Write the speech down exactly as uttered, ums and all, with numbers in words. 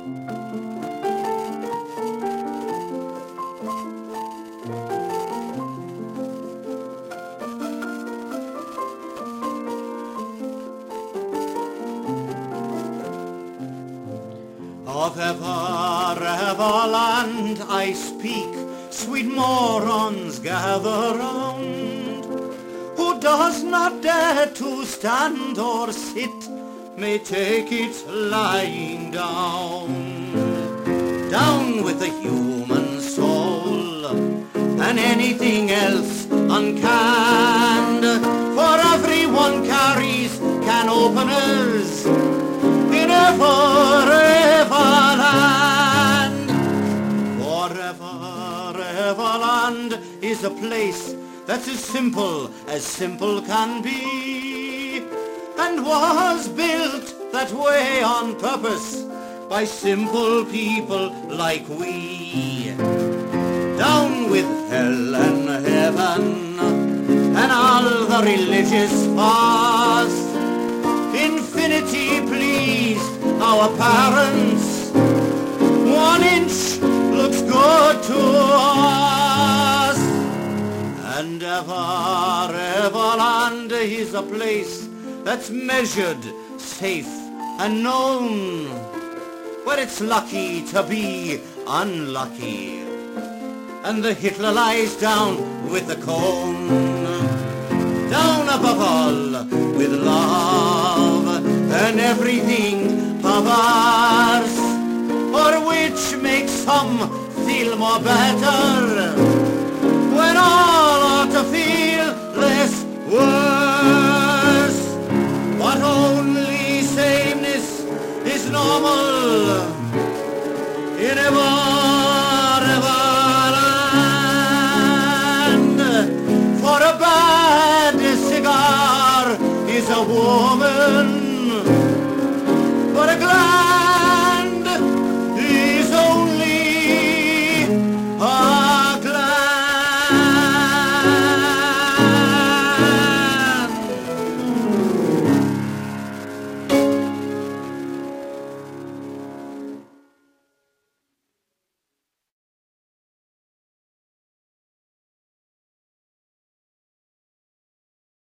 Of ever, ever land I speak, sweet morons gather round. Who does not dare to stand or sit, may take it lying down. Down with the human soul, and anything else uncanned, for everyone carries can openers in ever, ever land. Forever, ever land is a place that's as simple as simple can be, and was built that way on purpose by simple people like we. Down with hell and heaven and all the religious past, infinity pleased our parents, one inch looks good to us. And ever, ever land is a place that's measured, safe and known, where it's lucky to be unlucky, and the Hitler lies down with the cone. Down above all with love and everything perverse, or which makes some feel more better, when all ought to feel less worse. But only sameness is normal in ever